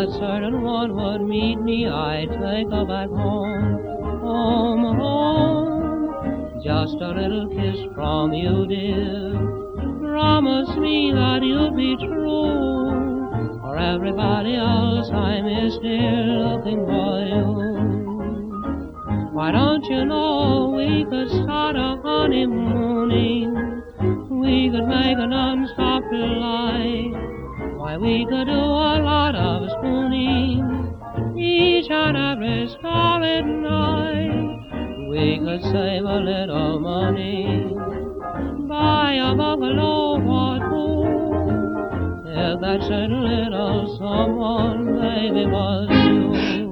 that certain one would meet me, I'd take her back home, home, home. Just a little kiss from you, dear. Promise me that you'll be true. For everybody else I'm still looking for you. Why don't you know we could start a honeymooning? We could make a non-stop delight. Why, we could do a lot of spooning each and every starlit night. We could save a little money, buy a bungalow or two, if that certain little someone, baby, was you.